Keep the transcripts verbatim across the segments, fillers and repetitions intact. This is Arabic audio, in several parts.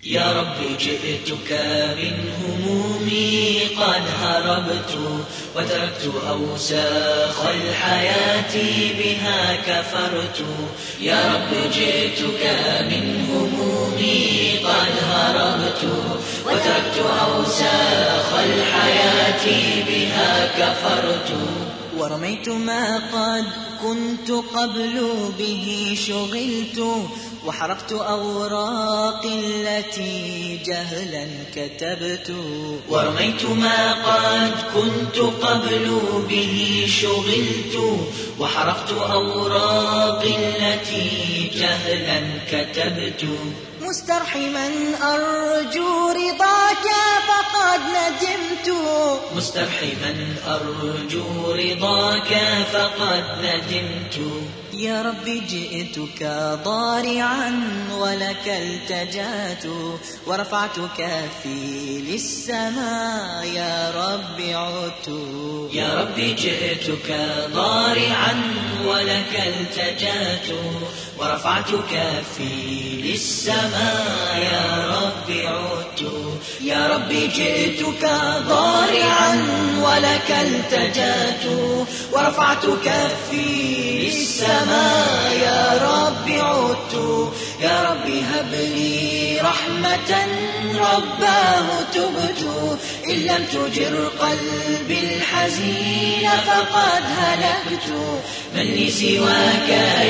يا رب جئتك من همومي قد هربت وتركت أوساخ الحياة بها كفرت. يا رب جئتك من همومي قد هربت وتركت أوساخ الحياة بها كفرت. ورميت ما قد كنت قبل به شغلت وحرقت أوراق التي جهلا كتبت. ورميت ما قد كنت قبل به شغلت وحرقت أوراق التي جهلا كتبت. مسترحما أرجو رضاك فقد ندمت مسترحما أرجو رضاك فقد ندمت. يا رب جئتك ضارعا ولك التجأت ورفعت كفي للسماء يا رب عدت. يا رب جئتك ضارعا ولك التجأت ورفعت كفي للسماء يا رب عدت. يا رب جئتك ضارعا ولك التجأت ورفعت كفي للسماء يا رب عدت. يا رب هب لي رحمة رباه تبت إن لم تجر قلبي الحزين فقد هلكت. من لي سواك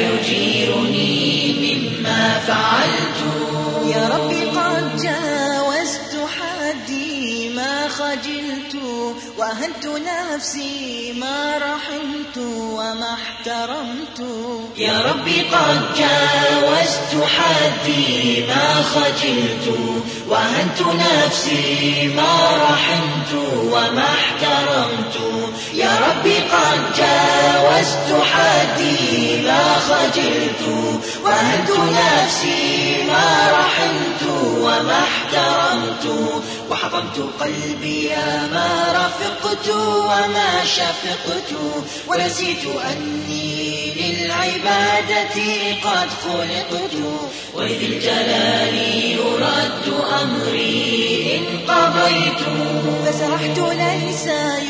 يجيرني مما فعلت. يا رب قد جاوزت حدي ما خجلت وأهنت نفسي ما رحمت وما احترمت. يا ربي قد جاوزت حدي ما خجلت وأهنت نفسي ما رحمت وما احترمت. يا ربي قد جاوزت حدي ما خجلت وأهنت نفسي ما رحمت وما احترمت. وحطمت قلبي ما رفقت وما شفقت ونسيت أني للعبادة قد خلقت. وإذ الجلال يرد أمري إن قضيت فسرحت ليس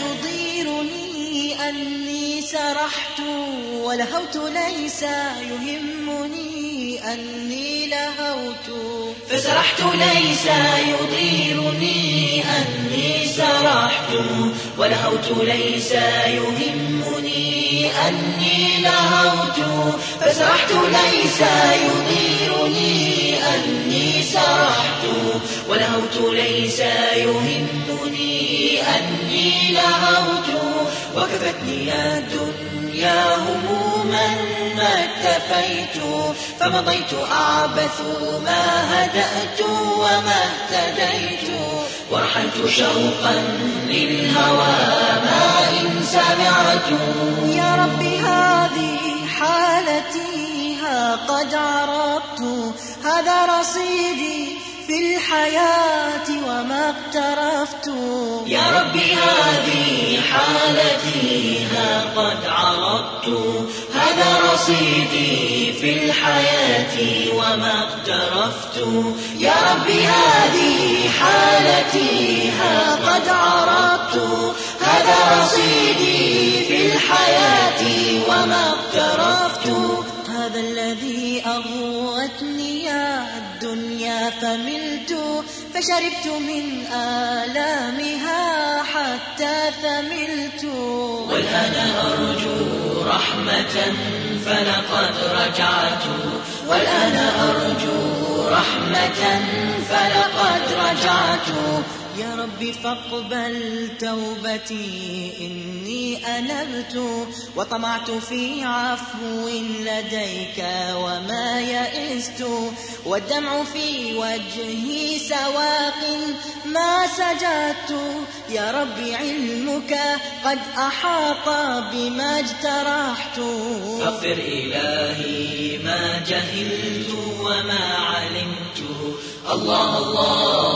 يضيرني أني سرحت ولهوت ليس يهمني أني لهوت. فسرحت ليس يضيرني أني سرحت ولهوت ليس يهمني أني لهوت. فسرحت ليس يضيرني أني سرحت ولهوت ليس يهمني أني لهوت. وكفتني يا الدنيا هموما ما اكتفيت فمضيت أعبث ما هدأت وما اهتديت. ورحلت شوقا للهوى ما إن سمعت. يا رب هذه حالتي ها قد عرفت هذا رصيدي في الحياة وما اقترفت. يا ربي هذه حالتي ها قد عرضت هذا رصيدي في الحياة وما اقترفت. يا ربي هذه حالتي ها قد عرضت هذا رصيدي في الحياة وما اقترفت. هذا الذي أغوتني يا الدنيا فملت فشربت من آلامها حتى ثملت. والآن أرجو رحمة فلقد رجعت. والآن أرجو رحمة فلقد رجعت. يا رب فاقبل توبتي إني أنبت وطمعت في عفو لديك وما يئست والدمع في وجهي سواق ما سجدت. يا رب علمك قد أحاط بما اجترحت. فاغفر إلهي ما جهلت وما علمت. الله الله